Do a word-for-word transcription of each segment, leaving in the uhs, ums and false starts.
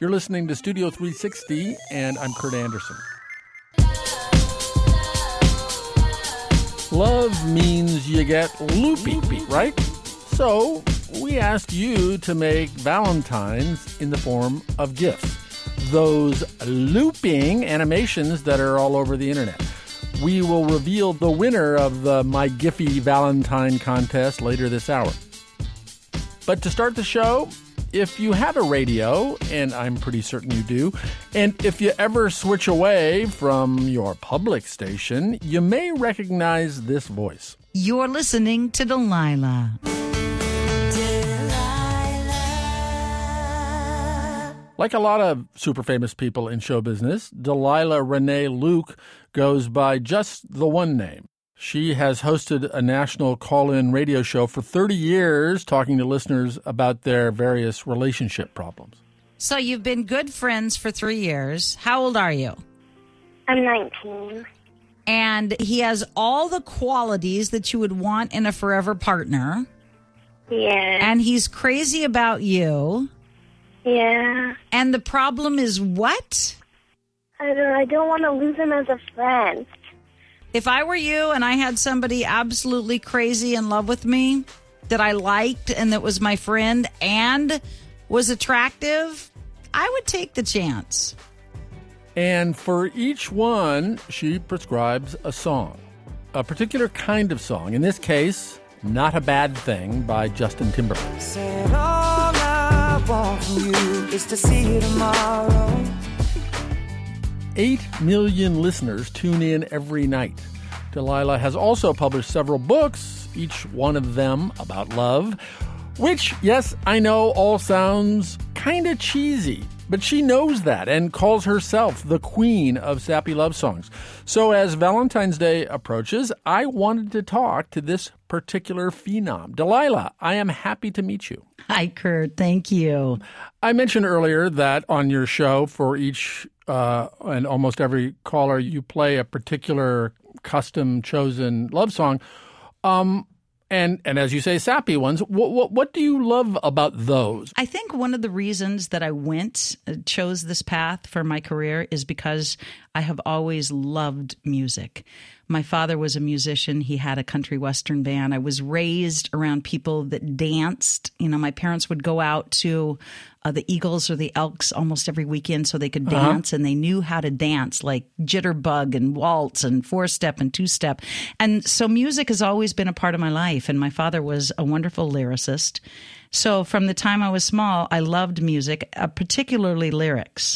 You're listening to Studio three sixty, and I'm Kurt Anderson. Love means you get loopy, right? So we asked you to make Valentines in the form of gifts. Those looping animations that are all over the internet. We will reveal the winner of the My Giphy Valentine contest later this hour. But to start the show, if you have a radio, and I'm pretty certain you do, and if you ever switch away from your public station, you may recognize this voice. You're listening to Delilah. Like a lot of super famous people in show business, Delilah Renee Luke goes by just the one name. She has hosted a national call-in radio show for thirty years, talking to listeners about their various relationship problems. So you've been good friends for three years. How old are you? I'm nineteen. And he has all the qualities that you would want in a forever partner. Yeah. And he's crazy about you. Yeah. And the problem is what? I don't, I don't want to lose him as a friend. If I were you and I had somebody absolutely crazy in love with me that I liked and that was my friend and was attractive, I would take the chance. And for each one, she prescribes a song, a particular kind of song. In this case, Not a Bad Thing by Justin Timberlake. Said all I want from you is to see you tomorrow. Eight million listeners tune in every night. Delilah has also published several books, each one of them about love, which, yes, I know all sounds kind of cheesy, but she knows that and calls herself the queen of sappy love songs. So as Valentine's Day approaches, I wanted to talk to this particular phenom. Delilah, I am happy to meet you. Hi, Kurt. Thank you. I mentioned earlier that on your show, for each uh, and almost every caller, you play a particular custom-chosen love song. Um, and and as you say, sappy ones. What, what what do you love about those? I think one of the reasons that I went, uh, chose this path for my career is because I have always loved music. My father was a musician. He had a country western band. I was raised around people that danced. You know, my parents would go out to uh, the Eagles or the Elks almost every weekend so they could dance, uh-huh. and they knew how to dance, like jitterbug and waltz and four-step and two-step. And so music has always been a part of my life, and my father was a wonderful lyricist. So from the time I was small, I loved music, uh, particularly lyrics.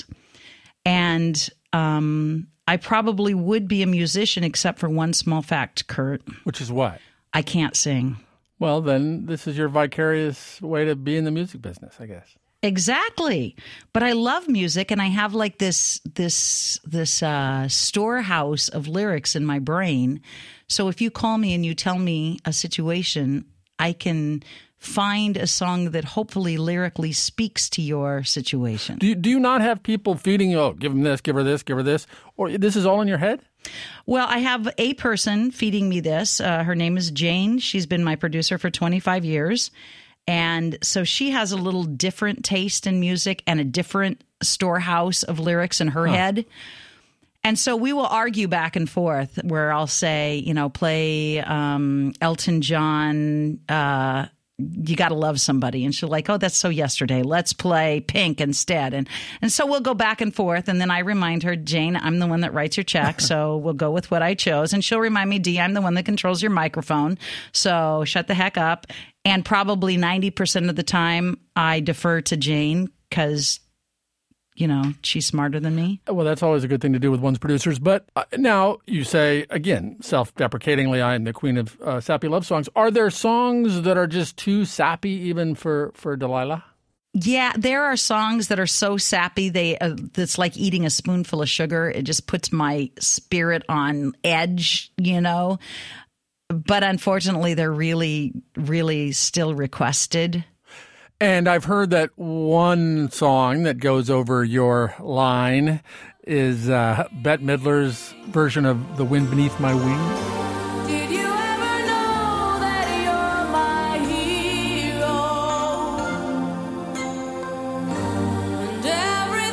And um I probably would be a musician except for one small fact, Kurt. Which is what? I can't sing. Well, then this is your vicarious way to be in the music business, I guess. Exactly. But I love music, and I have like this this this uh, storehouse of lyrics in my brain. So if you call me and you tell me a situation, I can find a song that hopefully lyrically speaks to your situation. Do you, do you not have people feeding you, oh, give them this, give her this, give her this, or this is all in your head? Well, I have a person feeding me this. Uh, her name is Jane. She's been my producer for twenty-five years. And so she has a little different taste in music and a different storehouse of lyrics in her huh. head. And so we will argue back and forth where I'll say, you know, play um, Elton John, uh, You Gotta Love Somebody. And she'll like, oh, that's so yesterday. Let's play Pink instead. And and so we'll go back and forth. And then I remind her, Jane, I'm the one that writes your check. So we'll go with what I chose. And she'll remind me, Dee, I'm the one that controls your microphone. So shut the heck up. And probably ninety percent of the time I defer to Jane because, you know, she's smarter than me. Well, that's always a good thing to do with one's producers. But uh, now you say, again, self-deprecatingly, I am the queen of uh, sappy love songs. Are there songs that are just too sappy even for, for Delilah? Yeah, there are songs that are so sappy, they uh, it's like eating a spoonful of sugar. It just puts my spirit on edge, you know. But unfortunately, they're really, really still requested. And I've heard that one song that goes over your line is uh, Bette Midler's version of The Wind Beneath My Wings. Did you ever know that you're my hero? And every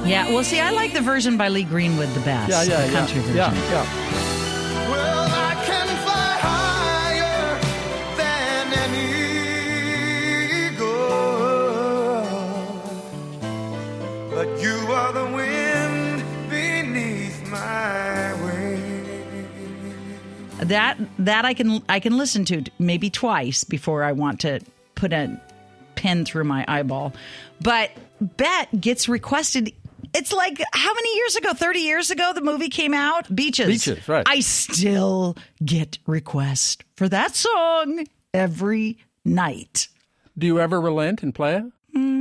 Yeah, well, see, I like the version by Lee Greenwood the best. Yeah, yeah, the country yeah. version. Yeah, yeah. Well, I can fly higher than an eagle, but you are the wind beneath my wings. That that I can I can listen to maybe twice before I want to put a pin through my eyeball. But Bet gets requested. It's like how many years ago? thirty years ago the movie came out? Beaches. Beaches, right. I still get requests for that song every night. Do you ever relent and play it?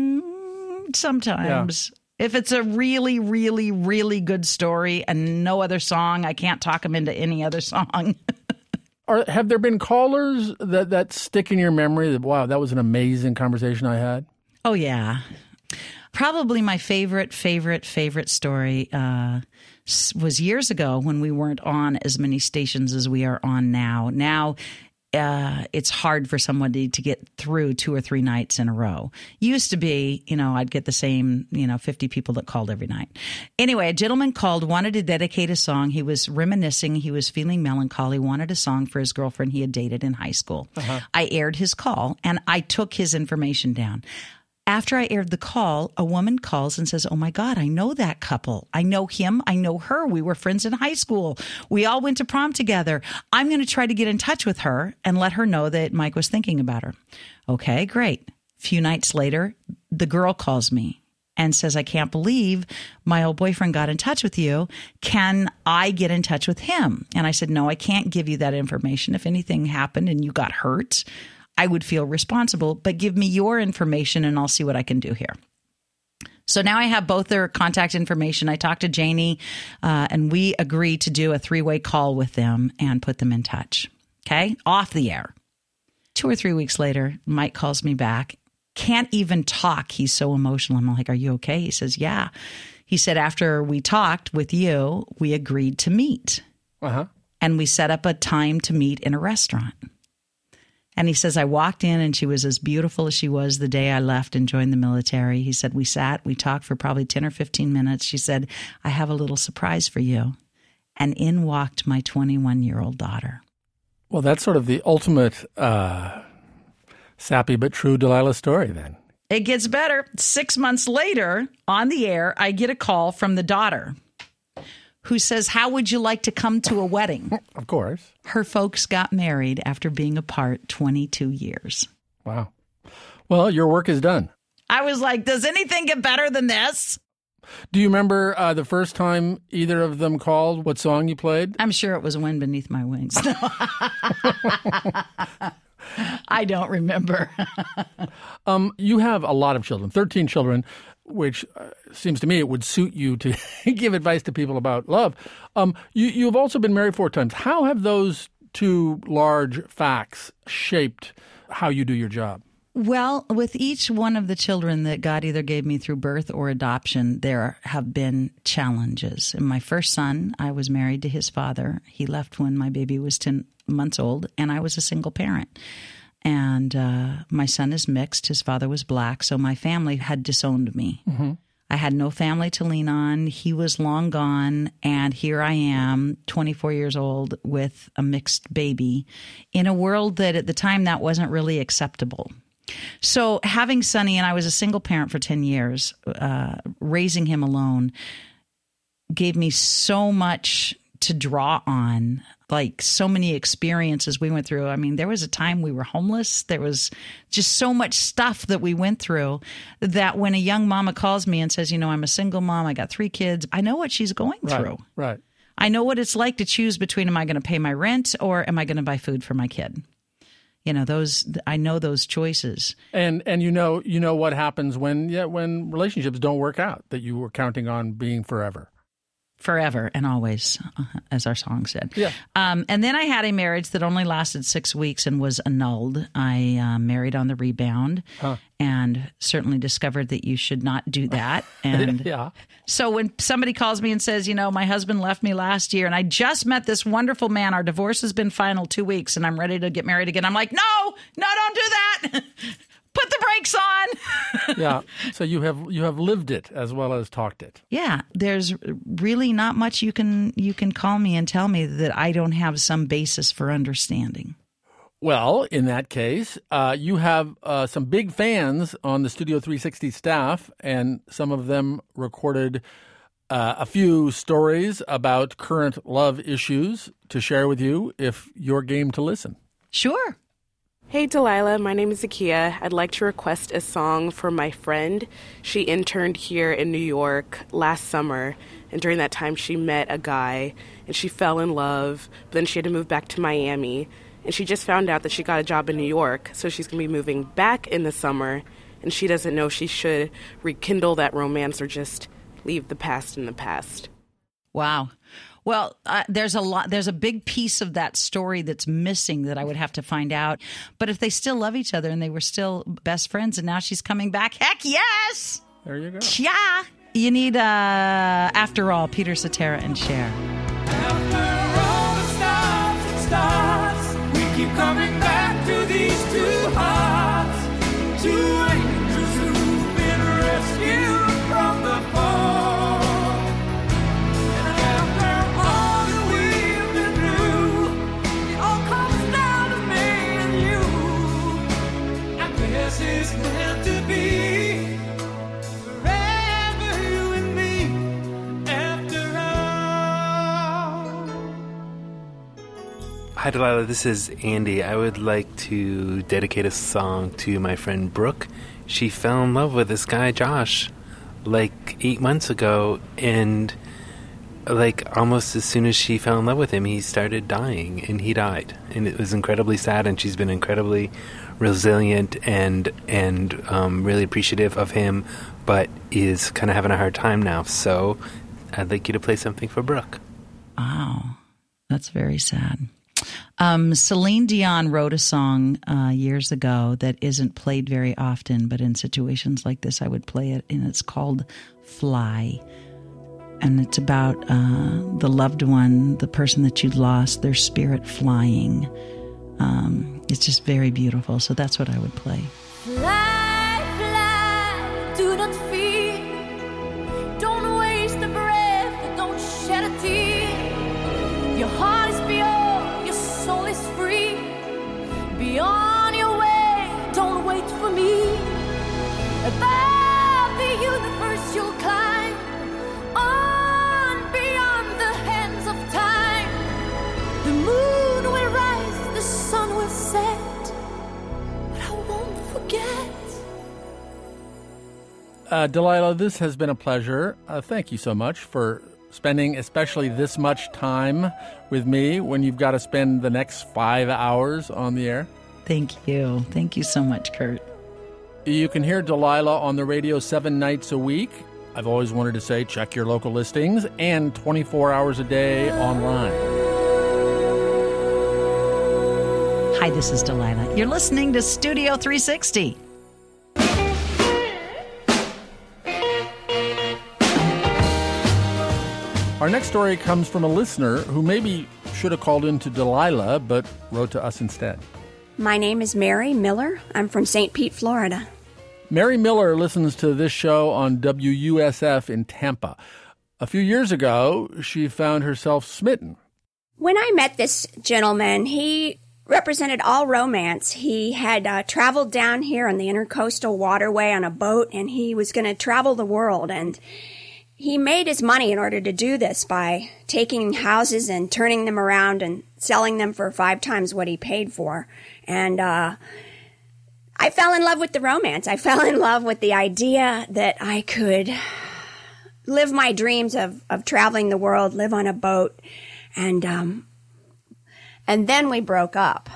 Mm, sometimes. If it's a really, really, really good story and no other song, I can't talk them into any other song. Are, have there been callers that, that stick in your memory that, wow, that was an amazing conversation I had? Oh, yeah. Probably my favorite, favorite, favorite story uh, was years ago when we weren't on as many stations as we are on now. Now, uh, it's hard for somebody to get through two or three nights in a row. Used to be, you know, I'd get the same, you know, fifty people that called every night. Anyway, a gentleman called, wanted to dedicate a song. He was reminiscing. He was feeling melancholy, wanted a song for his girlfriend he had dated in high school. Uh-huh. I aired his call, and I took his information down. After I aired the call, a woman calls and says, oh, my God, I know that couple. I know him. I know her. We were friends in high school. We all went to prom together. I'm going to try to get in touch with her and let her know that Mike was thinking about her. Okay, great. A few nights later, the girl calls me and says, I can't believe my old boyfriend got in touch with you. Can I get in touch with him? And I said, no, I can't give you that information. If anything happened and you got hurt, I would feel responsible, but give me your information and I'll see what I can do here. So now I have both their contact information. I talked to Janie uh, and we agreed to do a three-way call with them and put them in touch. Okay? Off the air. Two or three weeks later, Mike calls me back. Can't even talk. He's so emotional. I'm like, are you okay? He says, yeah. He said, after we talked with you, we agreed to meet. Uh-huh. And we set up a time to meet in a restaurant. And he says, I walked in and she was as beautiful as she was the day I left and joined the military. He said, we sat, we talked for probably ten or fifteen minutes. She said, I have a little surprise for you. And in walked my twenty-one-year-old daughter. Well, that's sort of the ultimate uh, sappy but true Delilah story then. It gets better. Six months later, on the air, I get a call from the daughter who says, how would you like to come to a wedding? Of course. Her folks got married after being apart twenty-two years. Wow. Well, your work is done. I was like, does anything get better than this? Do you remember uh, the first time either of them called, what song you played? I'm sure it was Wind Beneath My Wings. I don't remember. um, you have a lot of children, thirteen children, which uh, seems to me it would suit you to give advice to people about love. Um, you, you've also been married four times. How have those two large facts shaped how you do your job? Well, with each one of the children that God either gave me through birth or adoption, there have been challenges. In my first son, I was married to his father. He left when my baby was ten months old, and I was a single parent. And uh, my son is mixed. His father was black, so my family had disowned me. Mm-hmm. I had no family to lean on. He was long gone, and here I am, twenty-four years old, with a mixed baby in a world that at the time that wasn't really acceptable. So having Sonny, and I was a single parent for ten years, uh, raising him alone, gave me so much to draw on, like so many experiences we went through. I mean, there was a time we were homeless. There was just so much stuff that we went through that when a young mama calls me and says, you know, I'm a single mom, I got three kids, I know what she's going right, through. Right. I know what it's like to choose between, am I going to pay my rent or am I going to buy food for my kid? You know, those, I know those choices. And and you know you know what happens when yeah, when relationships don't work out that you were counting on being forever. Forever and always, uh, as our song said. Yeah. Um, and then I had a marriage that only lasted six weeks and was annulled. I uh, married on the rebound huh. and certainly discovered that you should not do that. And yeah. So when somebody calls me and says, you know, my husband left me last year and I just met this wonderful man, our divorce has been final two weeks and I'm ready to get married again. I'm like, no, no, don't do that. Put the brakes on. Yeah. So you have you have lived it as well as talked it. Yeah, there's really not much you can you can call me and tell me that I don't have some basis for understanding. Well, in that case, uh, you have uh, some big fans on the Studio three sixty staff, and some of them recorded uh, a few stories about current love issues to share with you if you're game to listen. Sure. Hey, Delilah. My name is Zakia. I'd like to request a song for my friend. She interned here in New York last summer, and during that time she met a guy, and she fell in love, but then she had to move back to Miami. And she just found out that she got a job in New York, so she's going to be moving back in the summer, and she doesn't know if she should rekindle that romance or just leave the past in the past. Wow. Well, uh, there's a lot, there's a big piece of that story that's missing that I would have to find out. But if they still love each other and they were still best friends and now she's coming back, heck yes! There you go. Yeah. You need, uh, After All, Peter Cetera and Cher. After all the stops and starts, we keep coming back to these two hearts, two angels who've been rescued from the fall. And after all that we've been through, it all comes down to me and you. And this is meant to be forever, you and me, after all. Hi, Delilah. This is Andy. I would like to dedicate a song to my friend Brooke. She fell in love with this guy, Josh, like eight months ago, and like almost as soon as she fell in love with him, he started dying, and he died. And it was incredibly sad, and she's been incredibly resilient and and um, really appreciative of him, but is kind of having a hard time now. So I'd like you to play something for Brooke. Wow. That's very sad. Um, Celine Dion wrote a song uh, years ago that isn't played very often, but in situations like this, I would play it, and it's called Fly. And it's about uh, the loved one, the person that you lost, their spirit flying. Um, it's just very beautiful. So that's what I would play. Fly, fly, do not fear. Don't waste a breath, don't shed a tear. Your heart is pure, your soul is free. Be on your way, don't wait for me. Above the universe you'll climb, on beyond the hands of time. The moon will rise, the sun will set, but I won't forget. Uh, Delilah, this has been a pleasure. Uh, thank you so much for spending especially this much time with me when you've got to spend the next five hours on the air. Thank you. Thank you so much, Kurt. You can hear Delilah on the radio seven nights a week. I've always wanted to say check your local listings, and twenty-four hours a day online. Hi, this is Delilah. You're listening to Studio three sixty. Our next story comes from a listener who maybe should have called in to Delilah, but wrote to us instead. My name is Mary Miller. I'm from Saint Pete, Florida. Mary Miller listens to this show on W U S F in Tampa. A few years ago, she found herself smitten. When I met this gentleman, he represented all romance. He had uh, traveled down here on the Intercoastal Waterway on a boat, and he was going to travel the world. And he made his money in order to do this by taking houses and turning them around and selling them for five times what he paid for. And uh, I fell in love with the romance. I fell in love with the idea that I could live my dreams of, of traveling the world, live on a boat. And, um, and then we broke up.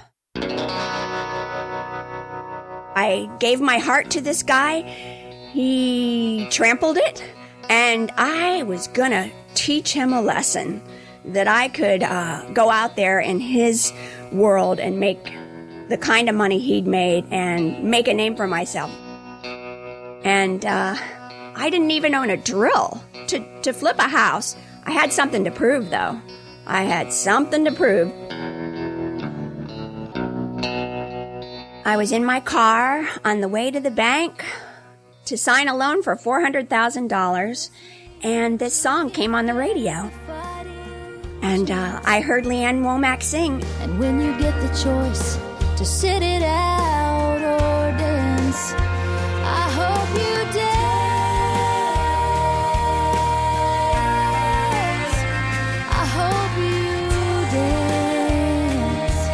I gave my heart to this guy. He trampled it. And I was going to teach him a lesson that I could uh, go out there in his world and make the kind of money he'd made and make a name for myself. And uh, I didn't even own a drill to, to flip a house. I had something to prove, though. I had something to prove. I was in my car on the way to the bank to sign a loan for four hundred thousand dollars, and this song came on the radio. And uh, I heard Leanne Womack sing. And when you get the choice to sit it out or dance, I hope you dance. I hope you dance.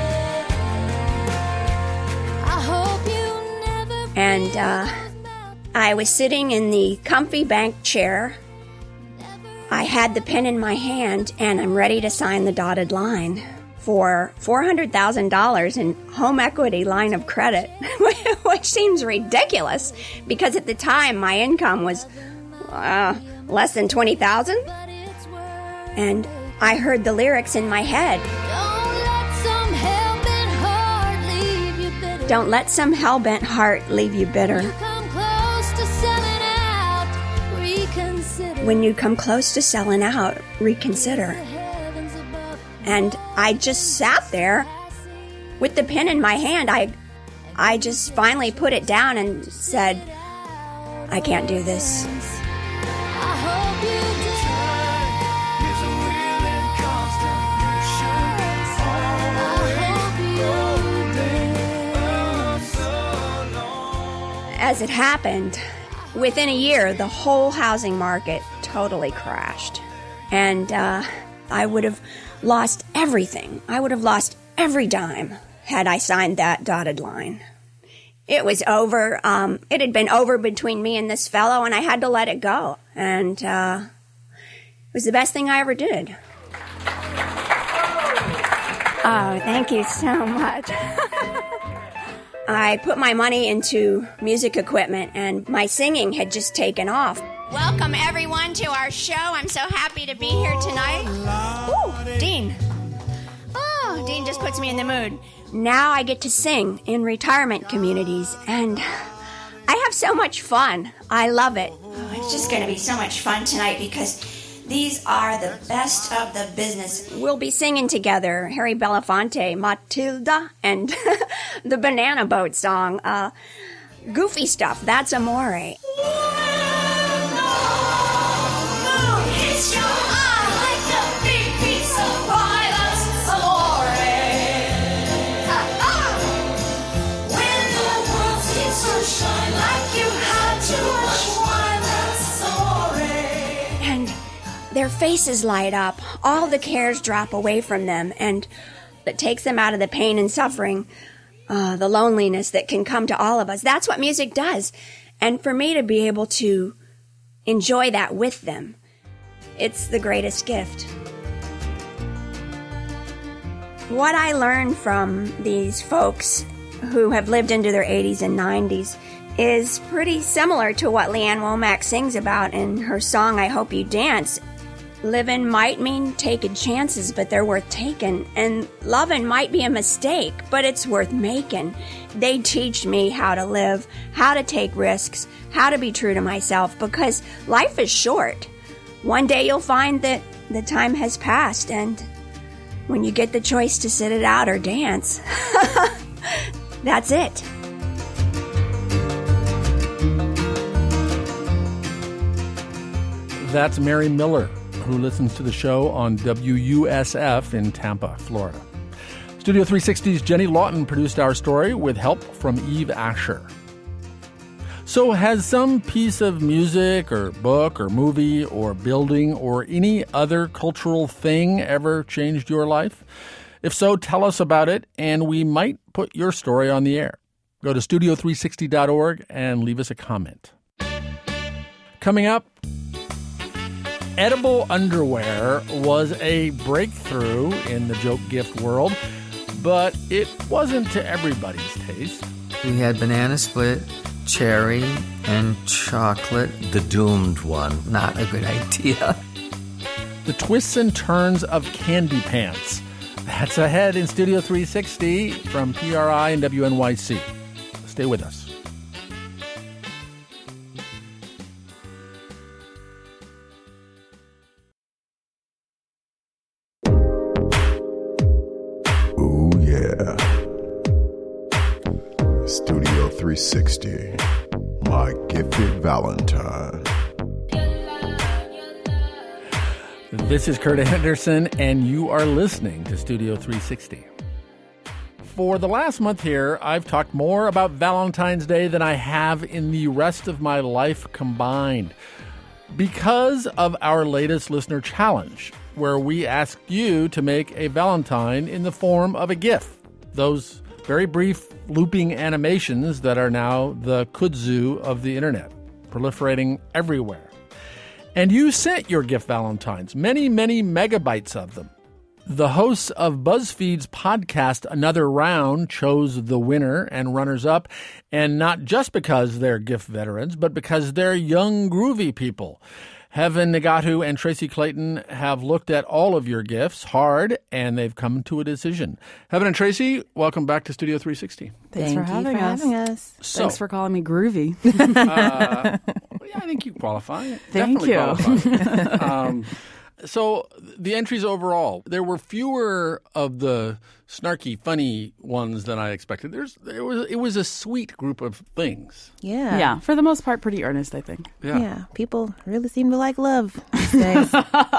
I hope you never. And uh, I was sitting in the comfy bank chair. I had the pen in my hand, and I'm ready to sign the dotted line for four hundred thousand dollars in home equity line of credit, which seems ridiculous because at the time my income was uh, less than twenty thousand dollars. And I heard the lyrics in my head. Don't let some hell-bent heart leave you bitter. When you come close to selling out, reconsider. And I just sat there with the pen in my hand. I, I just finally put it down and said, I can't do this. As it happened, within a year, the whole housing market totally crashed. And uh, I would have lost everything. I would have lost every dime had I signed that dotted line. It was over. Um, it had been over between me and this fellow, and I had to let it go. And uh, it was the best thing I ever did. Oh, thank you so much. I put my money into music equipment, and my singing had just taken off. Welcome, everyone, to our show. I'm so happy to be here tonight. Ooh, Dean. Oh, Dean just puts me in the mood. Now I get to sing in retirement communities, and I have so much fun. I love it. Oh, it's just going to be so much fun tonight because these are the best of the business. We'll be singing together Harry Belafonte, Matilda, and the Banana Boat song. Uh, goofy stuff, that's Amore. Their faces light up, all the cares drop away from them, and it takes them out of the pain and suffering, uh, the loneliness that can come to all of us. That's what music does. And for me to be able to enjoy that with them, it's the greatest gift. What I learned from these folks who have lived into their eighties and nineties is pretty similar to what Leanne Womack sings about in her song, I Hope You Dance. Living might mean taking chances, but they're worth taking. And loving might be a mistake, but it's worth making. They teach me how to live, how to take risks, how to be true to myself, because life is short. One day you'll find that the time has passed, and when you get the choice to sit it out or dance, that's it. That's Mary Miller, who listens to the show on W U S F in Tampa, Florida. Studio three sixty's Jenny Lawton produced our story with help from Eve Asher. So has some piece of music or book or movie or building or any other cultural thing ever changed your life? If so, tell us about it, and we might put your story on the air. Go to studio three sixty dot org and leave us a comment. Coming up, edible underwear was a breakthrough in the joke gift world, but it wasn't to everybody's taste. We had banana split, cherry, and chocolate. The doomed one. Not a good idea. The twists and turns of candy pants. That's ahead in Studio three sixty from P R I and W N Y C. Stay with us. three sixty, my gifted Valentine. This is Kurt Anderson, and you are listening to Studio three sixty. For the last month here, I've talked more about Valentine's Day than I have in the rest of my life combined, because of our latest listener challenge, where we asked you to make a Valentine in the form of a GIF. Those very brief looping animations that are now the kudzu of the internet, proliferating everywhere. And you sent your GIF Valentines, many, many megabytes of them. The hosts of BuzzFeed's podcast Another Round chose the winner and runners-up, and not just because they're GIF veterans, but because they're young, groovy people. Heaven Nagatu and Tracy Clayton have looked at all of your GIFs hard, and they've come to a decision. Heaven and Tracy, welcome back to Studio three sixty. Thanks Thank for, having, you for us. having us. So, Thanks for calling me groovy. uh, yeah, I think you qualify. Thank Definitely you. Qualify. um, so the entries overall, there were fewer of the snarky, funny ones than I expected. There's, there was, it was a sweet group of things. Yeah. Yeah, for the most part, pretty earnest, I think. Yeah. Yeah. People really seem to like love these days.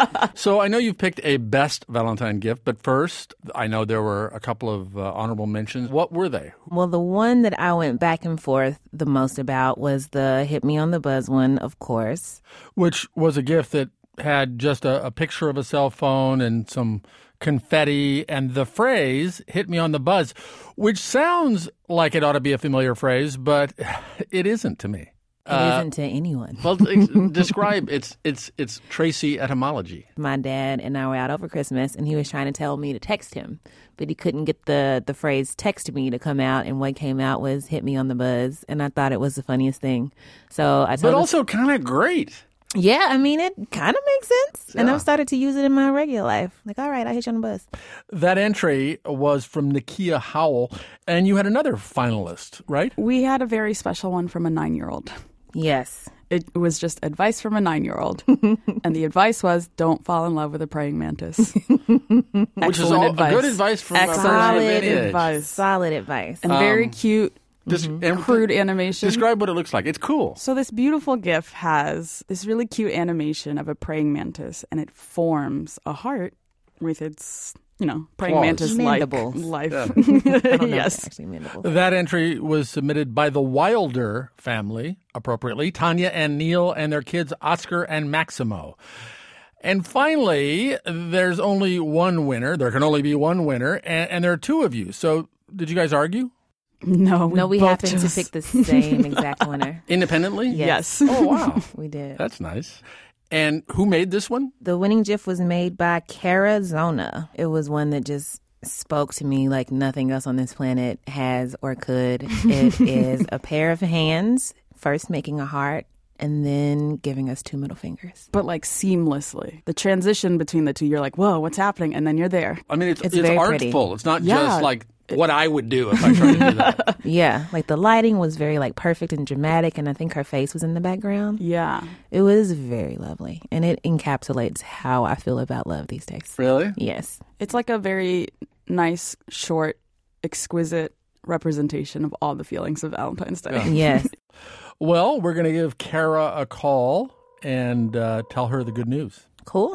So I know you've picked a best Valentine gift, but first, I know there were a couple of uh, honorable mentions. What were they? Well, the one that I went back and forth the most about was the Hit Me on the Buzz one, of course. Which was a gift that had just a, a picture of a cell phone and some confetti and the phrase, hit me on the buzz, which sounds like it ought to be a familiar phrase, but it isn't to me. It uh, isn't to anyone. Well, describe its its its Tracy etymology. My dad and I were out over Christmas, and he was trying to tell me to text him, but he couldn't get the, the phrase text me to come out, and what came out was hit me on the buzz, and I thought it was the funniest thing. So I told But him, also kind of great. Yeah, I mean, it kind of makes sense. Yeah. And I've started to use it in my regular life. Like, all right, I hit you on the buzz. That entry was from Nakia Howell, and you had another finalist, right? We had a very special one from a nine-year-old. Yes. It was just advice from a nine-year-old. And the advice was, don't fall in love with a praying mantis. Which is all advice. good advice from Excellent a person of Solid any age. advice. Solid advice. And very cute, Des- and crude animation. Describe what it looks like. It's cool. So this beautiful GIF has this really cute animation of a praying mantis, and it forms a heart with its, you know, praying Claws. mantis-like Mandibles. life. I don't know if they're Yes. actually mandibles. That entry was submitted by the Wilder family, appropriately, Tanya and Neil and their kids Oscar and Maximo. And finally, there's only one winner. There can only be one winner, and, and there are two of you. So did you guys argue? No, we No, we both happened just- to pick the same exact winner. Independently? Yes. Oh, wow. We did. That's nice. And who made this one? The winning GIF was made by Cara Zona. It was one that just spoke to me like nothing else on this planet has or could. It is a pair of hands, first making a heart, and then giving us two middle fingers. But like seamlessly. The transition between the two, you're like, whoa, what's happening? And then you're there. I mean, it's, It's it's, very artful. pretty. It's not Yeah. just like what I would do if I tried to do that. Yeah, like the lighting was very like perfect and dramatic, and I think her face was in the background. Yeah. It was very lovely, and it encapsulates how I feel about love these days. Really? Yes. It's like a very nice, short, exquisite representation of all the feelings of Valentine's Day. Yeah. Yes. Well, we're going to give Kara a call and uh, tell her the good news. Cool.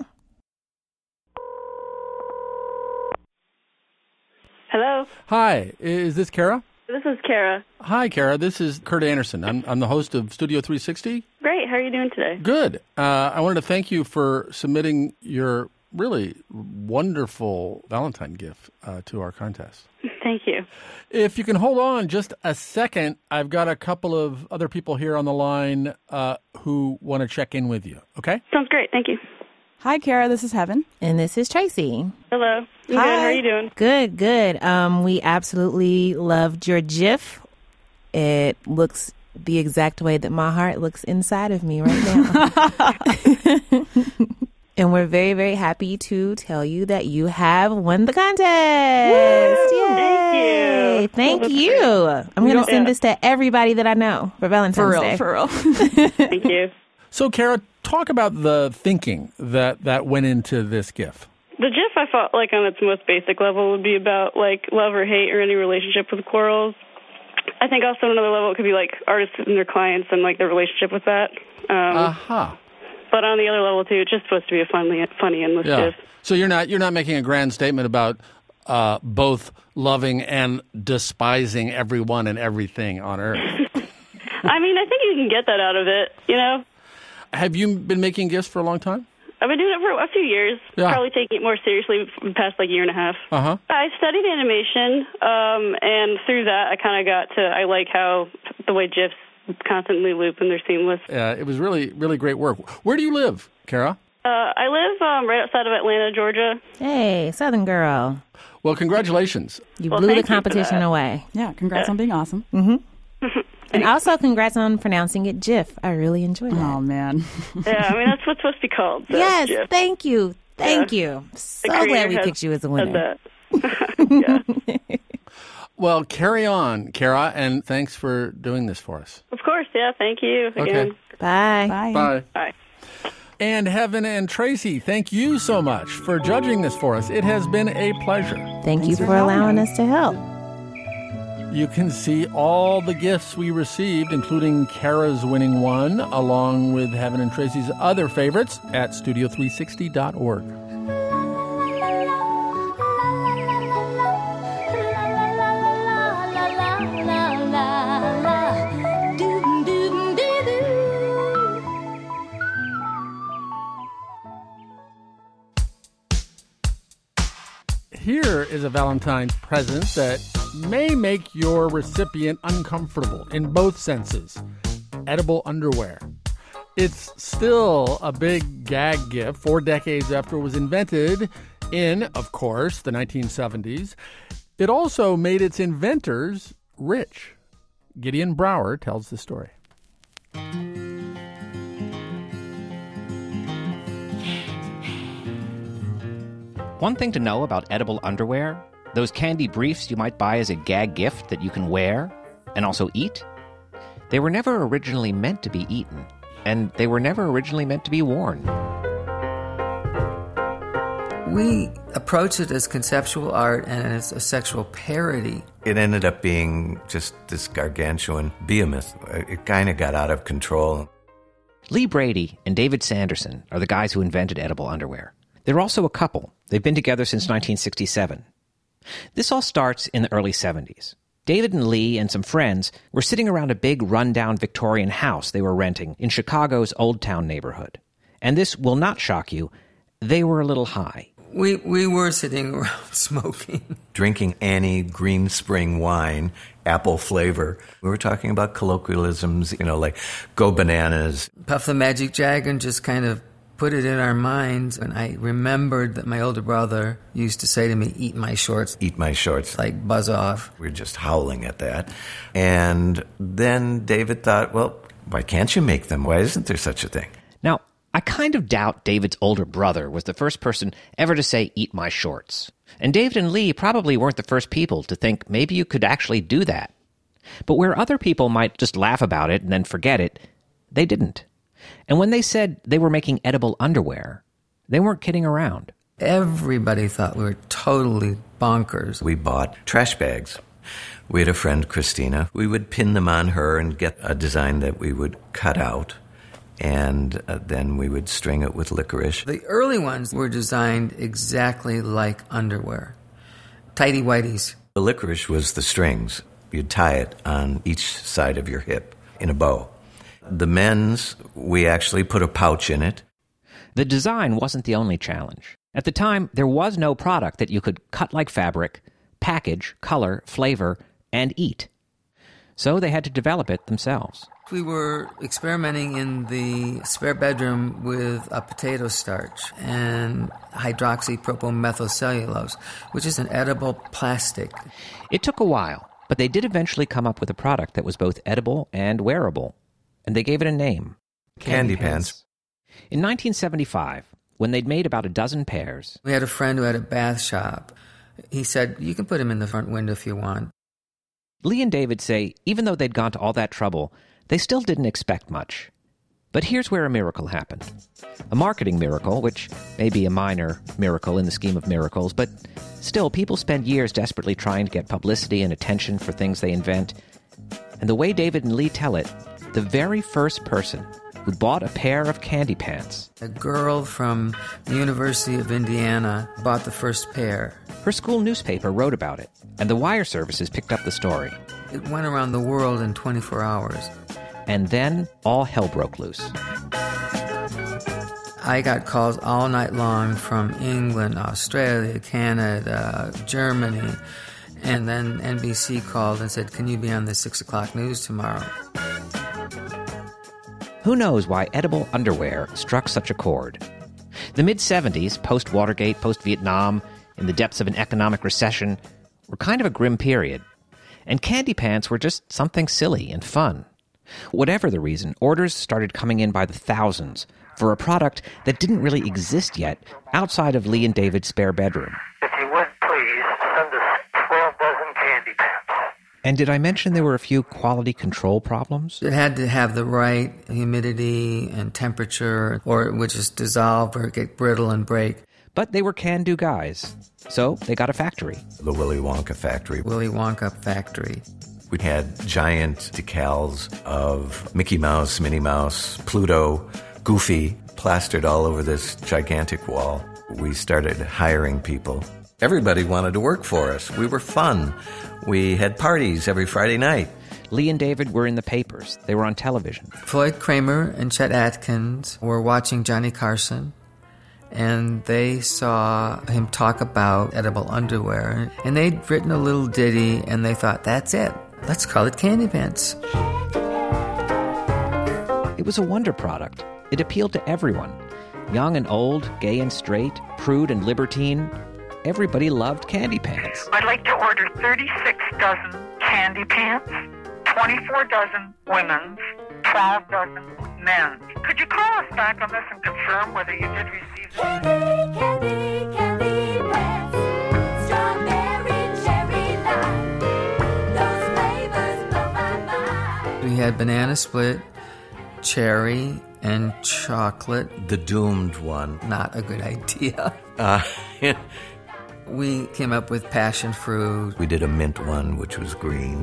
Hello, Hi, is this Kara? this is Kara. Hi, Kara. This is Kurt Anderson. I'm, I'm the host of Studio three sixty. Great, how are you doing today? Good. Uh, I wanted to thank you for submitting your really wonderful Valentine gift uh, to our contest. Thank you. If you can hold on just a second, I've got a couple of other people here on the line uh, who want to check in with you. Okay? Sounds great, thank you. Hi, Kara. This is Heaven. And this is Tracy. Hello, I'm good. Hi. How are you doing? Good, good. Um, we absolutely loved your GIF. It looks the exact way that my heart looks inside of me right now. And we're very, very happy to tell you that you have won the contest. Woo! Yay. Thank you. Thank That's you. great. I'm going to Yeah. send this to everybody that I know for Valentine's For real, Day. for real. Thank you. So, Kara, talk about the thinking that, that went into this gift. The GIF, I felt like on its most basic level would be about like love or hate or any relationship with quarrels. I think also another level it could be like artists and their clients and like their relationship with that. Um, Aha. But on the other level too, it's just supposed to be a funny, funny endless Yeah. GIF. So you're not you're not making a grand statement about uh, both loving and despising everyone and everything on Earth. I mean, I think you can get that out of it, you know? Have you been making GIFs for a long time? I've been doing it for a few years, Yeah. probably taking it more seriously for the past like year and a half. Uh-huh. I studied animation, um, and through that I kind of got to, I like how the way GIFs constantly loop and they're seamless. Uh, it was really, really great work. Where do you live, Kara? Uh, I live um, right outside of Atlanta, Georgia. Hey, Southern girl. Well, congratulations. You Well, blew the thank you for competition that. away. Yeah, congrats Yeah. on being awesome. Mm-hmm. And also congrats on pronouncing it GIF. I really enjoyed that. Oh, man. Yeah, I mean, that's what's supposed to be called. So, yes, GIF. thank you. Thank Yeah. you. So The creator glad we has- picked you as a has winner. that. yeah. Well, carry on, Kara, and thanks for doing this for us. Of course, yeah, thank you again. Okay. Bye. Bye. Bye. Bye. And Heaven and Tracy, thank you so much for judging this for us. It has been a pleasure. Thank Thanks you for for having allowing us. us to help. You can see all the gifts we received, including Kara's winning one, along with Heaven and Tracy's other favorites at studio three sixty dot org. Here is a Valentine's present that may make your recipient uncomfortable in both senses. Edible underwear. It's still a big gag gift four decades after it was invented in, of course, the nineteen seventies. It also made its inventors rich. Gideon Brower tells the story. One thing to know about edible underwear, those candy briefs you might buy as a gag gift that you can wear and also eat, they were never originally meant to be eaten, and they were never originally meant to be worn. We approach it as conceptual art and as a sexual parody. It ended up being just this gargantuan behemoth. It kind of got out of control. Lee Brady and David Sanderson are the guys who invented edible underwear. They're also a couple. They've been together since nineteen sixty-seven. This all starts in the early seventies. David and Lee and some friends were sitting around a big rundown Victorian house they were renting in Chicago's Old Town neighborhood. And this will not shock you, they were a little high. We we were sitting around smoking. Drinking Annie Green Spring wine, apple flavor. We were talking about colloquialisms, you know, like go bananas. Puff the Magic Dragon just kind of put it in our minds. And I remembered that my older brother used to say to me, eat my shorts. Eat my shorts. Like buzz off. We were just howling at that. And then David thought, well, why can't you make them? Why isn't there such a thing? Now, I kind of doubt David's older brother was the first person ever to say, eat my shorts. And David and Lee probably weren't the first people to think maybe you could actually do that. But where other people might just laugh about it and then forget it, they didn't. And when they said they were making edible underwear, they weren't kidding around. Everybody thought we were totally bonkers. We bought trash bags. We had a friend, Christina. We would pin them on her and get a design that we would cut out. And uh, then we would string it with licorice. The early ones were designed exactly like underwear. Tighty whities. The licorice was the strings. You'd tie it on each side of your hip in a bow. The men's, we actually put a pouch in it. The design wasn't the only challenge. At the time, there was no product that you could cut like fabric, package, color, flavor, and eat. So they had to develop it themselves. We were experimenting in the spare bedroom with a potato starch and hydroxypropylmethylcellulose, which is an edible plastic. It took a while, but they did eventually come up with a product that was both edible and wearable. And they gave it a name. Candy, Candy pants. pants. In nineteen seventy-five, when they'd made about a dozen pairs... We had a friend who had a bath shop. He said, you can put them in the front window if you want. Lee and David say even though they'd gone to all that trouble, they still didn't expect much. But here's where a miracle happened. A marketing miracle, which may be a minor miracle in the scheme of miracles, but still, people spend years desperately trying to get publicity and attention for things they invent, And the way David and Lee tell it, the very first person who bought a pair of candy pants. A girl from the University of Indiana bought the first pair. Her school newspaper wrote about it, and the wire services picked up the story. It went around the world in twenty-four hours. And then all hell broke loose. I got calls all night long from England, Australia, Canada, Germany, and then N B C called and said, can you be on the six o'clock news tomorrow? Who knows why edible underwear struck such a chord? The mid-seventies, post-Watergate, post-Vietnam, in the depths of an economic recession, were kind of a grim period. And candy pants were just something silly and fun. Whatever the reason, orders started coming in by the thousands for a product that didn't really exist yet outside of Lee and David's spare bedroom. If you would please, send us twelve dozen candy pants. And did I mention there were a few quality control problems? It had to have the right humidity and temperature, or it would just dissolve or get brittle and break. But they were can-do guys, so they got a factory. The Willy Wonka factory. Willy Wonka factory. We had giant decals of Mickey Mouse, Minnie Mouse, Pluto, Goofy, plastered all over this gigantic wall. We started hiring people. Everybody wanted to work for us. We were fun. We had parties every Friday night. Lee and David were in the papers. They were on television. Floyd Kramer and Chet Atkins were watching Johnny Carson, and they saw him talk about edible underwear. And they'd written a little ditty, and they thought, that's it. Let's call it Candy Pants. It was a wonder product. It appealed to everyone. Young and old, gay and straight, prude and libertine. Everybody loved candy pants. I'd like to order thirty-six dozen candy pants, twenty-four dozen women's, twelve dozen men's. Could you call us back on this and confirm whether you did receive them? Candy, candy, candy pants, strawberry, cherry, lime. Those flavors blow my mind. We had banana split, cherry, and chocolate. The doomed one. Not a good idea. Uh, we came up with passion fruit. We did a mint one, which was green.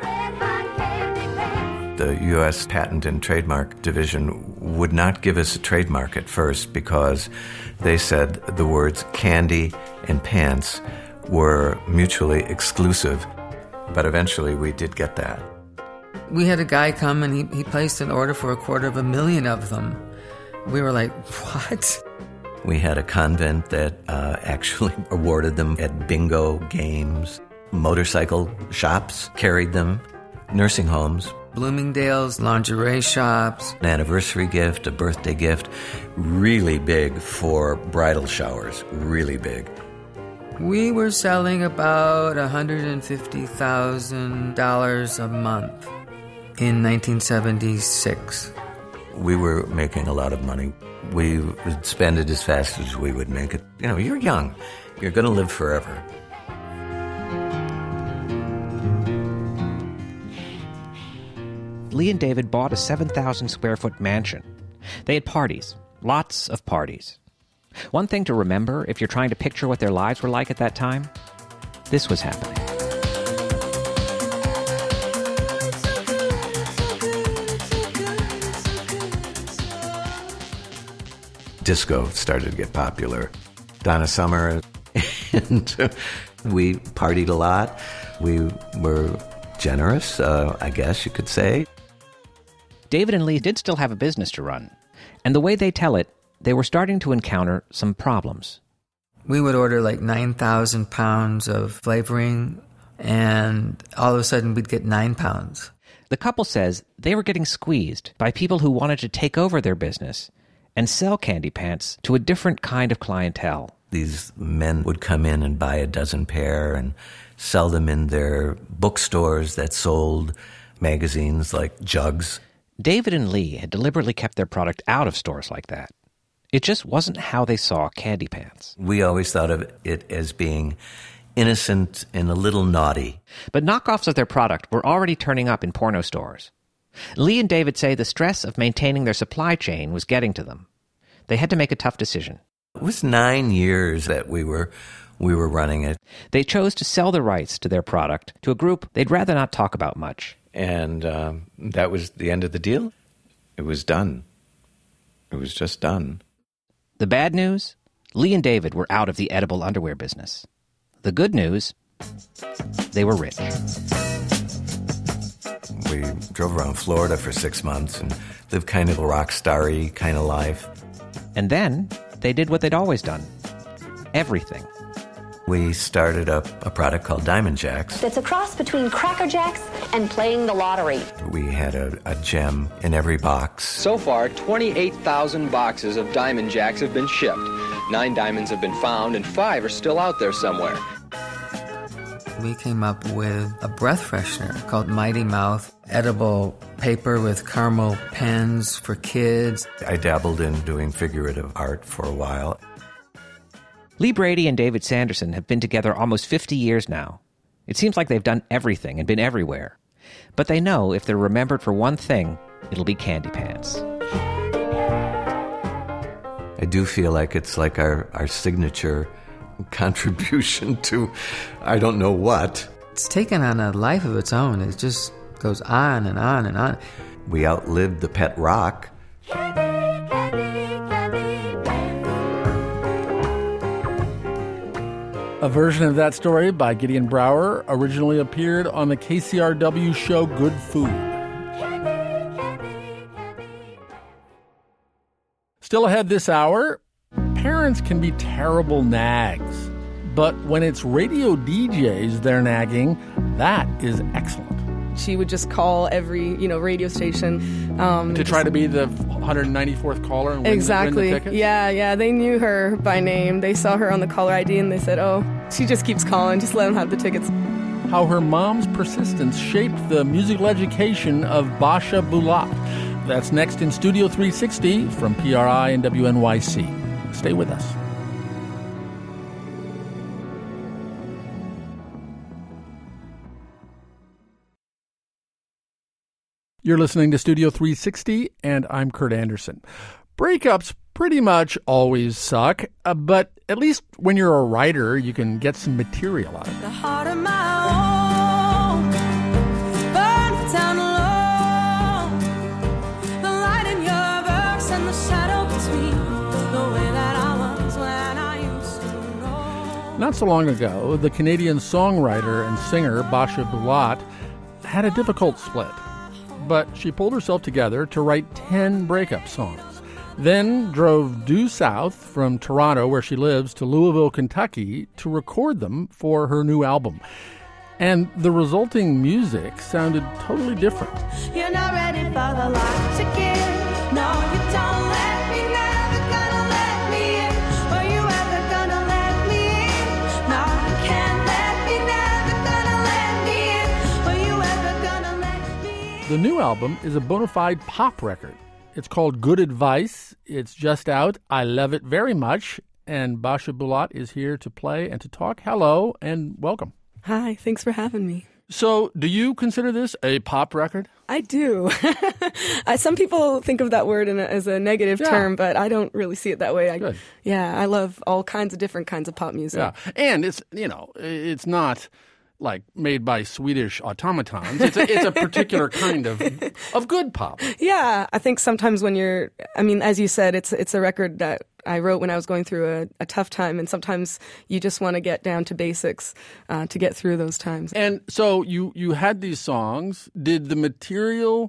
The U S Patent and Trademark Division would not give us a trademark at first because they said the words candy and pants were mutually exclusive. But eventually we did get that. We had a guy come and he, he placed an order for a quarter of a million of them. We were like, what? We had a convent that uh, actually awarded them at bingo games. Motorcycle shops carried them. Nursing homes. Bloomingdale's, lingerie shops. An anniversary gift, a birthday gift. Really big for bridal showers. Really big. We were selling about one hundred fifty thousand dollars a month in nineteen seventy-six. We were making a lot of money. We would spend it as fast as we would make it. You know, you're young. You're going to live forever. Lee and David bought a seven thousand square foot mansion. They had parties, lots of parties. One thing to remember if you're trying to picture what their lives were like at that time, this was happening. Disco started to get popular. Donna Summer, and we partied a lot. We were generous, uh, I guess you could say. David and Lee did still have a business to run, and the way they tell it, they were starting to encounter some problems. We would order like nine thousand pounds of flavoring, and all of a sudden we'd get nine pounds. The couple says they were getting squeezed by people who wanted to take over their business and sell candy pants to a different kind of clientele. These men would come in and buy a dozen pair and sell them in their bookstores that sold magazines like Jugs. David and Lee had deliberately kept their product out of stores like that. It just wasn't how they saw candy pants. We always thought of it as being innocent and a little naughty. But knockoffs of their product were already turning up in porno stores. Lee and David say the stress of maintaining their supply chain was getting to them. They had to make a tough decision. It was nine years that we were we were running it. They chose to sell the rights to their product to a group they'd rather not talk about much, And um, that was the end of the deal. It was done. It was just done. The bad news? Lee and David were out of the edible underwear business. The good news? They were rich. We drove around Florida for six months and lived kind of a rock star-y kind of life. And then they did what they'd always done. Everything. We started up a product called Diamond Jacks. It's a cross between Cracker Jacks and playing the lottery. We had a, a gem in every box. So far, twenty-eight thousand boxes of Diamond Jacks have been shipped. Nine diamonds have been found, and five are still out there somewhere. We came up with a breath freshener called Mighty Mouth, edible paper with caramel pens for kids. I dabbled in doing figurative art for a while. Lee Brady and David Sanderson have been together almost fifty years now. It seems like they've done everything and been everywhere. But they know if they're remembered for one thing, it'll be Candy Pants. I do feel like it's like our, our signature contribution to I don't know what. It's taken on a life of its own. It just goes on and on and on. We outlived the pet rock. A version of that story by Gideon Brower originally appeared on the K C R W show Good Food. Still ahead this hour, parents can be terrible nags. But when it's radio D Js they're nagging, that is excellent. She would just call every, you know, radio station. Um, to try to be the one hundred ninety-fourth caller and win, exactly. win the tickets? Yeah, yeah. They knew her by name. They saw her on the caller I D and they said, oh, she just keeps calling. Just let them have the tickets. How her mom's persistence shaped the musical education of Basha Bulat. That's next in Studio three sixty from P R I and W N Y C. Stay with us. You're listening to Studio three sixty, and I'm Kurt Anderson. Breakups pretty much always suck, uh, but at least when you're a writer, you can get some material out of it. The heart of my own burns down alone. The light in your verse and the shadow between the way that I was when I used to know. Not so long ago, the Canadian songwriter and singer Basha Bulat had a difficult split. But she pulled herself together to write ten breakup songs. Then drove due south from Toronto, where she lives, to Louisville, Kentucky, to record them for her new album. And the resulting music sounded totally different. You're not ready for the light to give. No, you don't let me, never gonna let me in. Were you ever gonna let me in? No, you can't let me, never gonna let me in. Were you ever gonna let me in? The new album is a bona fide pop record. It's called Good Advice. It's just out. I love it very much. And Basha Bulat is here to play and to talk. Hello and welcome. Hi, thanks for having me. So, do you consider this a pop record? I do. I, some people think of that word in a, as a negative Yeah. term, but I don't really see it that way. I, Good. Yeah, I love all kinds of different kinds of pop music. Yeah. And it's, you know, it's not like made by Swedish automatons. It's a, it's a particular kind of of good pop. Yeah, I think sometimes when you're, I mean, as you said, it's it's a record that I wrote when I was going through a, a tough time, and sometimes you just want to get down to basics uh, to get through those times. And so you you had these songs. Did the material,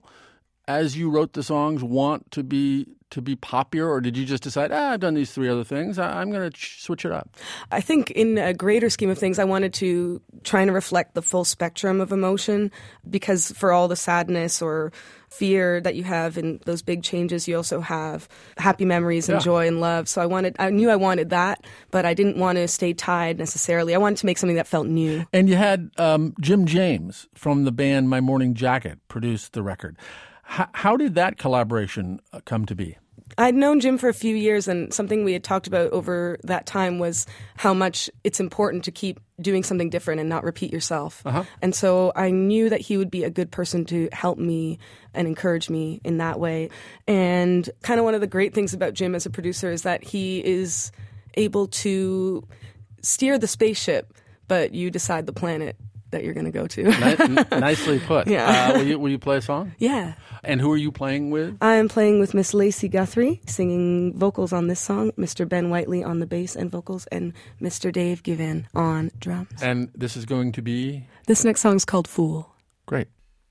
as you wrote the songs, want to be to be poppier, or did you just decide, ah, I've done these three other things, I, I'm going to ch- switch it up? I think in a greater scheme of things, I wanted to try and reflect the full spectrum of emotion, because for all the sadness or fear that you have in those big changes, you also have happy memories and Yeah. joy and love. So I wanted, I knew I wanted that, but I didn't want to stay tied necessarily. I wanted to make something that felt new. And you had um, Jim James from the band My Morning Jacket produce the record. H- how did that collaboration uh, come to be? I'd known Jim for a few years, and something we had talked about over that time was how much it's important to keep doing something different and not repeat yourself. Uh-huh. And so I knew that he would be a good person to help me and encourage me in that way. And kind of one of the great things about Jim as a producer is that he is able to steer the spaceship, but you decide the planet that you're going to go to. Ni- n- nicely put. Yeah. Uh, will, you, will you play a song? Yeah. And who are you playing with? I am playing with Miss Lacey Guthrie, singing vocals on this song, Mister Ben Whiteley on the bass and vocals, and Mister Dave Given on drums. And this is going to be? This next song is called Fool. Great.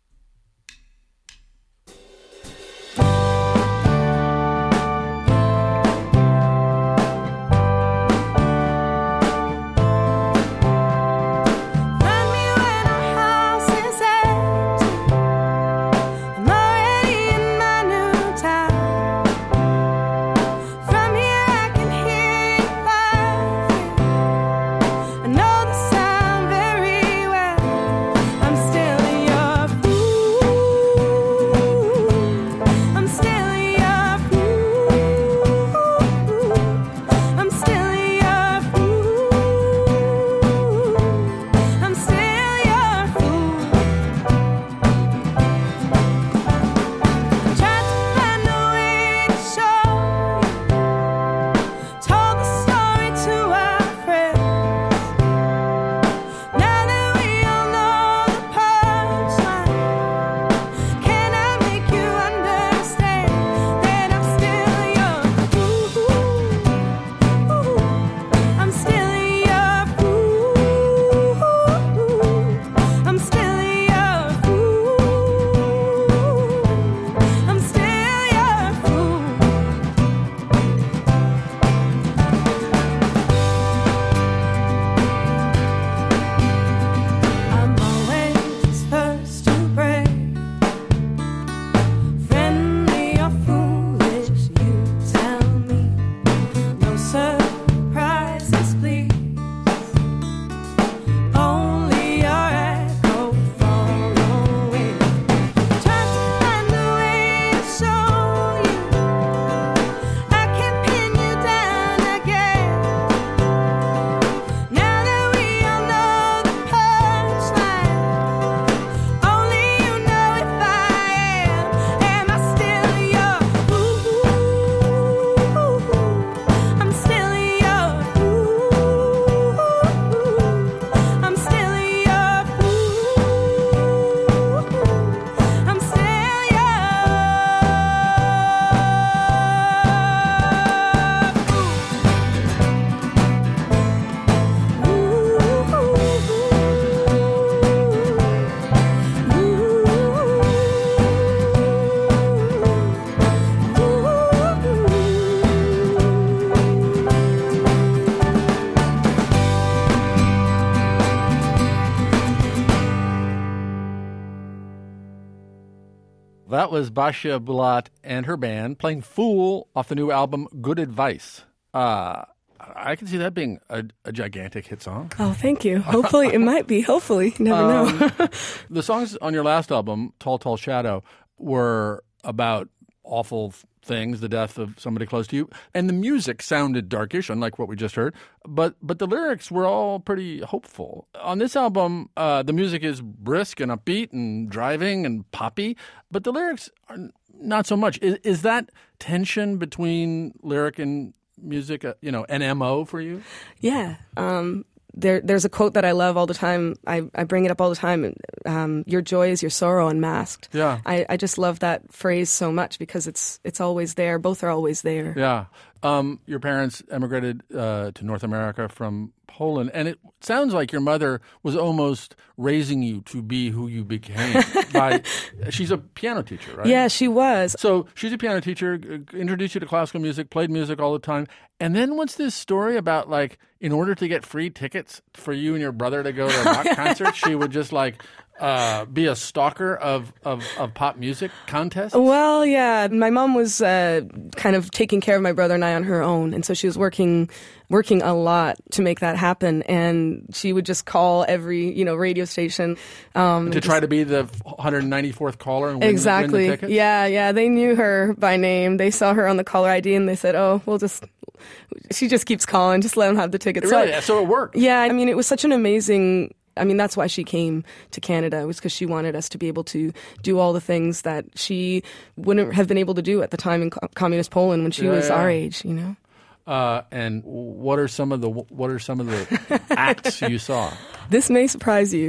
That was Basia Bulat and her band playing Fool off the new album Good Advice. Uh, I can see that being a, a gigantic hit song. Oh, thank you. Hopefully, it might be. Hopefully. You never um, know. The songs on your last album, Tall, Tall Shadow, were about awful things, the death of somebody close to you. And the music sounded darkish, unlike what we just heard. But but the lyrics were all pretty hopeful. On this album, uh, the music is brisk and upbeat and driving and poppy. But the lyrics are not so much. Is, is that tension between lyric and music, uh, you know, an M O for you? Yeah. Um, there, there's a quote that I love all the time. I, I bring it up all the time. Um, your joy is your sorrow unmasked. Yeah. I, I just love that phrase so much because it's it's always there. Both are always there. Yeah. Um, your parents emigrated uh, to North America from Poland, and it sounds like your mother was almost raising you to be who you became. by She's a piano teacher, right? Yeah, she was. So she's a piano teacher, introduced you to classical music, played music all the time. And then what's this story about, like, in order to get free tickets for you and your brother to go to a rock concert, she would just, like, uh, be a stalker of, of, of pop music contests? Well, yeah. My mom was uh, kind of taking care of my brother and I on her own. And so she was working working a lot to make that happen. And she would just call every, you know, radio station. Um, to try just, to be the one hundred ninety-fourth caller and win, exactly. win the tickets? Yeah, yeah. They knew her by name. They saw her on the caller I D and they said, oh, we'll just... She just keeps calling. Just let them have the tickets. Really? So, so it worked? Yeah. I mean, it was such an amazing... I mean, that's why she came to Canada. It was because she wanted us to be able to do all the things that she wouldn't have been able to do at the time in co- communist Poland when she yeah, was yeah. our age, you know? Uh, and what are some of the what are some of the acts you saw? This may surprise you.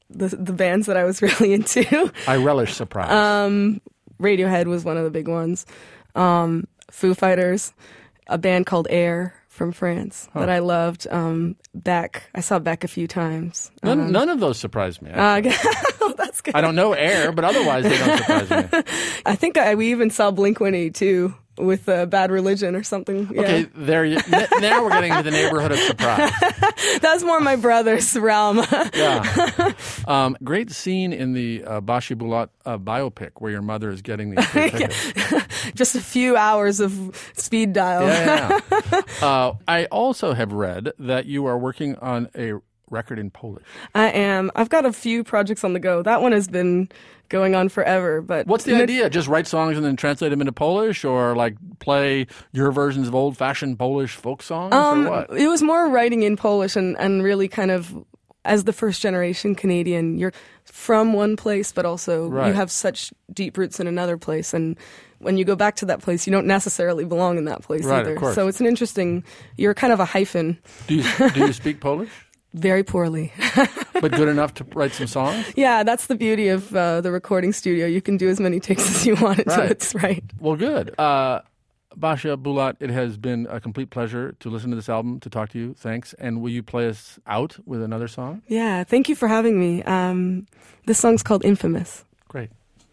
the the bands that I was really into. I relish surprise. Um, Radiohead was one of the big ones. Um, Foo Fighters, a band called Air from France Huh. that I loved. Um, Beck, I saw Beck a few times. None, Um, none of those surprised me. uh, actually. that's good. I don't know Air, but otherwise they don't surprise me. I think I, we even saw Blink one eighty-two with uh, Bad Religion or something. Yeah. Okay, there. You, n- now we're getting into the neighborhood of surprise. That's more my brother's realm. Yeah. Um, great scene in the uh, Bashi Bulat uh, biopic where your mother is getting these free tickets. Just a few hours of speed dial. Yeah, yeah. uh, I also have read that you are working on a record in Polish. I am. I've got a few projects on the go. That one has been going on forever. But What's the idea? Just write songs and then translate them into Polish, or like play your versions of old-fashioned Polish folk songs, Um, or what? It was more writing in Polish and, and really kind of, as the first generation Canadian, you're from one place, but also Right. you have such deep roots in another place. And when you go back to that place, you don't necessarily belong in that place Right, of either. course. So it's an interesting, you're kind of a hyphen. Do you do you speak Polish? Very poorly. But good enough to write some songs? Yeah, that's the beauty of uh, the recording studio. You can do as many takes as you want until Right. it's right. Well, good. Uh, Basia Bulat, it has been a complete pleasure to listen to this album, to talk to you. Thanks. And will you play us out with another song? Yeah, thank you for having me. Um, this song's called Infamous. Great.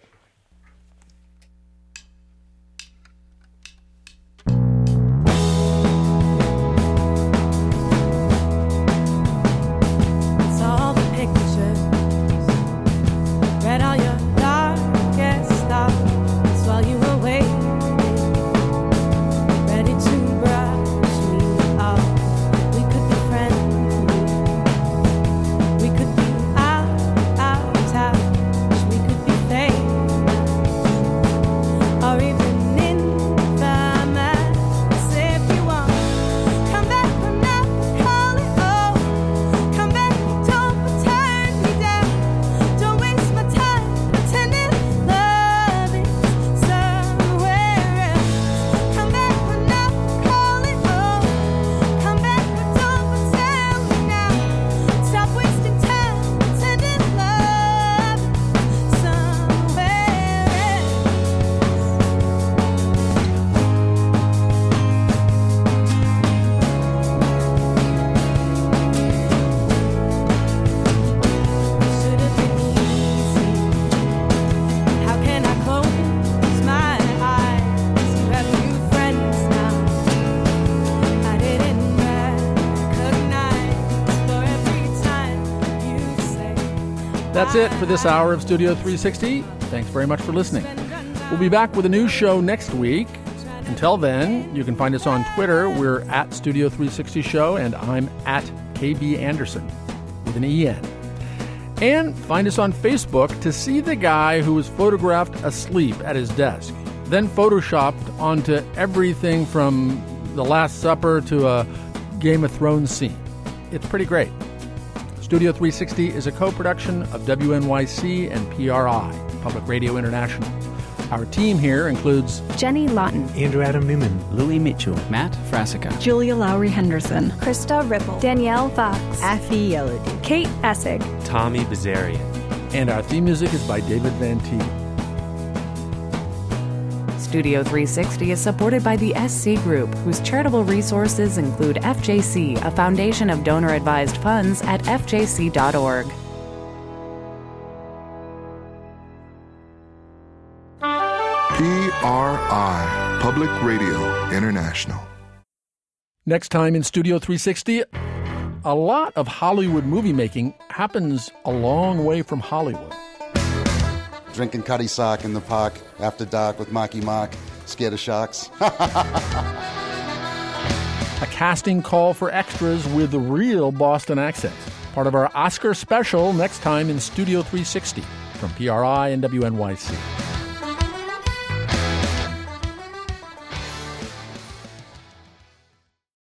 Saw the pictures, read all your darkest thoughts while you were waiting, ready to brush me off. We could be friends, we could be out, out, out. We could be fake, or even infamous if you want. Come back when I call it over. Come back, don't turn me down. Don't waste my time pretending love is somewhere else. Come back when I call it over. Come back, but don't tell me now. Stop wasting time pretending love is somewhere Should have been easy. How can I close my eyes? You have new friends now. I didn't recognize for every time you say. That's it for this hour of Studio three sixty. Thanks very much for listening. We'll be back with a new show next week. Until then, you can find us on Twitter. We're at Studio three sixty Show, and I'm at K B Anderson with an E N. And find us on Facebook to see the guy who was photographed asleep at his desk, then photoshopped onto everything from The Last Supper to a Game of Thrones scene. It's pretty great. Studio three sixty is a co-production of W N Y C and P R I, Public Radio International. Our team here includes Jenny Lawton, Andrew Adam Newman, Louis Mitchell, Matt Frasica, Julia Lowry Henderson, Krista Ripple, Danielle Fox, Afi Yelody, Kate Essig, Tommy Bazarian. And our theme music is by David Van T. Studio three sixty is supported by the S C Group, whose charitable resources include F J C, a foundation of donor-advised funds at F J C dot org. P R I, Public Radio International. Next time in Studio three sixty, a lot of Hollywood movie making happens a long way from Hollywood. Drinking cutty sock in the park after dark with Marky Mark, scared of sharks. A casting call for extras with real Boston accents. Part of our Oscar special next time in Studio three sixty from P R I and W N Y C.